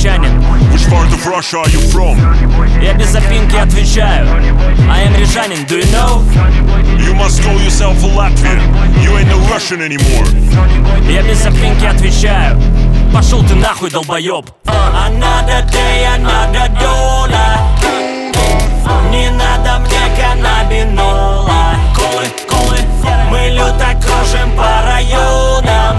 англичанин. Which part of Russia are you from? Я без запинки отвечаю, I am рижанин, do you know? You must call yourself a Latvian. You ain't no Russian anymore. Я без запинки отвечаю, пошел ты нахуй, долбоеб. Another day, another dollar. Не надо мне каннабинола. Колы, колы, мы люто кружим по районам.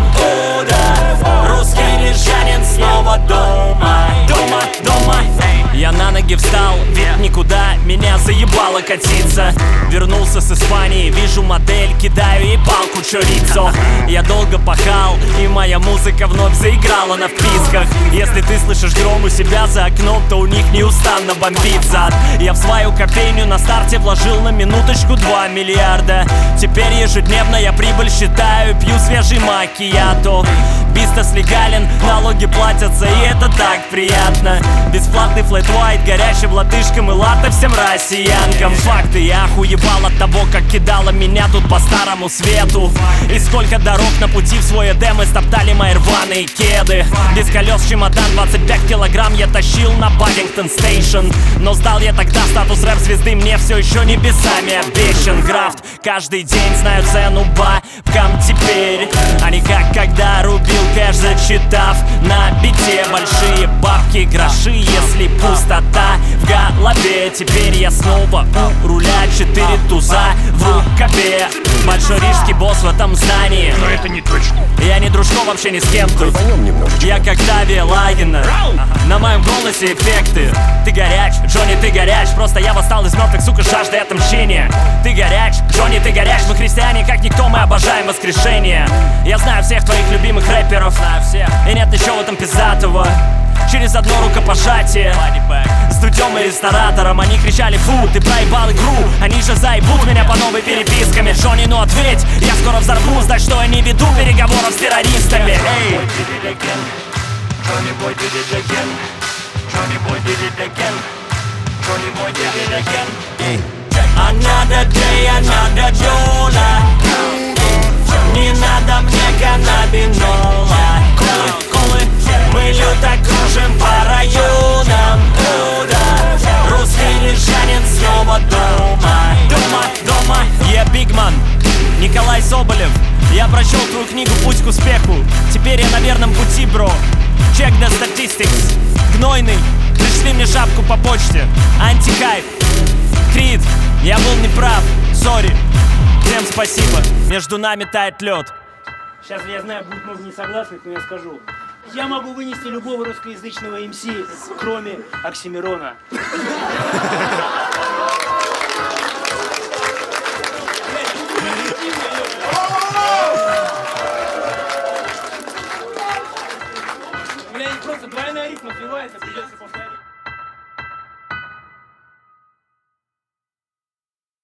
Русский рижанин снова дома. Дома, дома. Я на ноги встал, ведь никуда меня заебало катиться. Вернулся с Испании, вижу модель, кидаю ей палку чорицо. Я долго пахал, и моя музыка вновь заиграла на вписках. Если ты слышишь гром у себя за окном, то у них неустанно бомбит зад. Я в свою кофейню на старте вложил на минуточку 2 миллиарда. Теперь ежедневно я прибыль считаю, пью свежий макиато. Бизнес легален, налоги платятся, и это так приятно. Бесплатный флэт white, горячим латышкам и латте всем россиянкам. Факты, я охуевал от того, как кидала меня тут по старому свету. И сколько дорог на пути в свой Эдем истоптали мои рваные кеды. Без колес чемодан 25 килограмм я тащил на Паддингтон Стейшн. Но сдал я тогда статус рэп-звезды, мне все еще небесами обещан. Крафт, каждый день знаю цену бабкам теперь, а не как когда рубил кэш, зачитав на бите большие бабки, гроши, если пустота в голове. Теперь я снова у руля, 4 туза в рукаве. Большой рижский босс в этом здании. Но это не точно. Я не дружко вообще ни с кем тут. Я как Дави Лагина. На моем голосе эффекты. Ты горяч, Джонни, ты горяч. Просто я восстал из мертвых, сука, жаждой отмщения. Ты горяч, Джонни, ты горяч. Мы христиане, как никто, мы обожаем воскрешение. Я знаю всех твоих любимых рэперов, знаю всех. И нет ничего в этом пиздатого. Через одно рукопожатие с Дудем и ресторатором они кричали: фу, ты проебал игру. Они же заебут меня по новой переписками. Джонни, ну ответь, я скоро взорвусь. Да что я не веду переговоров с террористами. Эй! Johnny boy did it again. Johnny boy did it again. Johnny boy did it again. Another day, another dollar. Не надо мне каннабинола. Колы, колы, мы люто кружим по районам. Русский рижанин снова дома. Дома, дома. Я Бигман, Николай Соболев. Я прочел твою книгу «Путь к успеху». Теперь я на верном пути, бро. Check the statistics. Гнойный, пришли мне шапку по почте. Антикайп, Крид, я был неправ, сори. Всем спасибо, между нами тает лед. Сейчас я знаю, будет много несогласных, но я скажу. Я могу вынести любого русскоязычного МС, кроме Оксимирона. Просто двойная рифма сбивается, придется повторять.